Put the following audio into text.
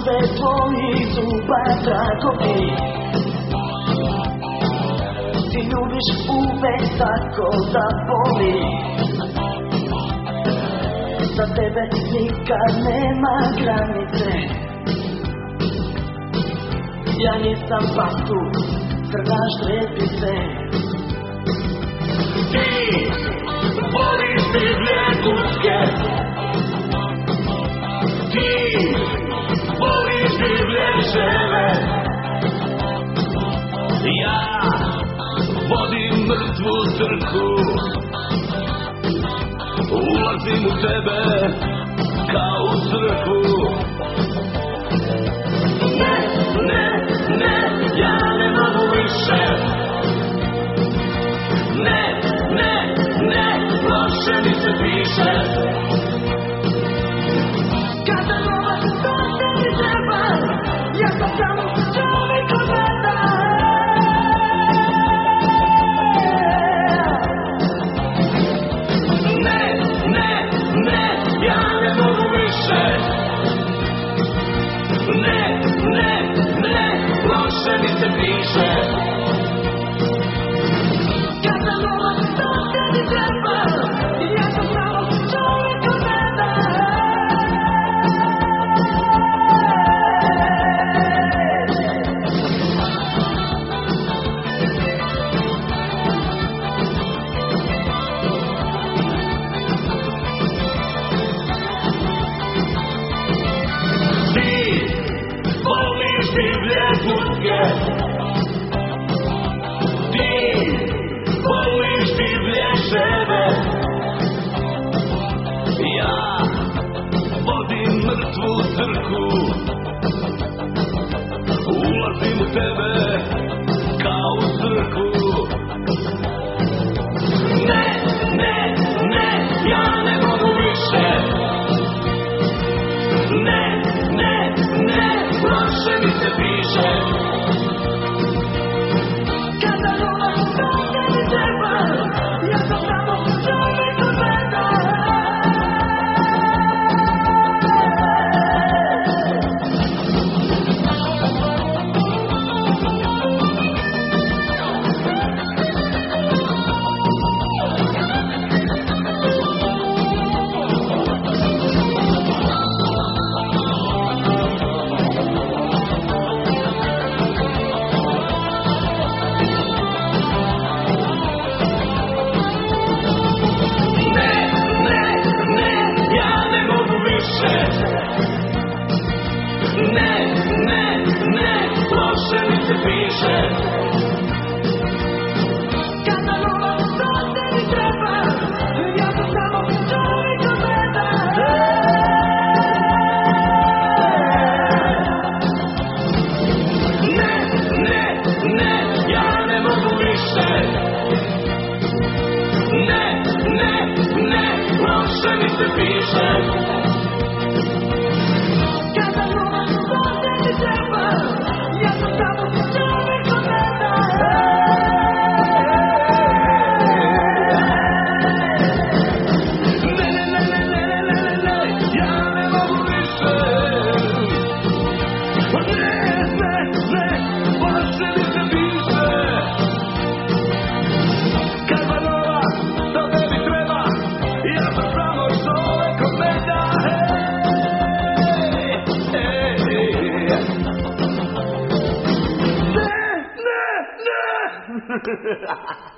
suze tvojih zuba tragovi. Ti ljubiš uvek tako da boli. Za tebe nikad nema granice. Ja nisam pastuh, crnaš trepice. Ti voliš divlje guske. Ti voliš divlje žene. Ja vodim mrtvu crku. Ulazim u tebe kao u crkvu. Ne, ne, ne, ja ne mogu više. Ne, ne, ne, loše mi se piše. Kada novac to tebi treba, ja sam samo čovjek od meda. Ne, ne, ne, ja ne mogu više. Ne, ne, ne, loše mi se piše. Kada novac to tebi treba, ja sam samo čovjek od meda. Ti voliš divlje guske. Ti voliš divlje žene. Ja vodim mrtvu crku. Ulazim u tebe kao u crkvu. Ne, ne, ne, ja ne mogu više. Ne, ne, ne, loše mi se piše. Kada novac to tebi treba, ja sam samo čovjek od meda. Ne, ne, ne, loše mi se piše. Kada novac to tebi treba, ja sam samo čovjek od meda. Ne, ne, ne, ja ne mogu više. Ne, ne, ne, loše mi se piše. Kada novac to tebi treba, ja sam samo čovjek od meda. Ne, ne, ne, ne, ne, ne, ne, ne, ja ne mogu više. Ne, ne, ne, loše mi se piše. Kada novac to tebi treba, ja sam samo čovjek od meda. Ne, ne, ne.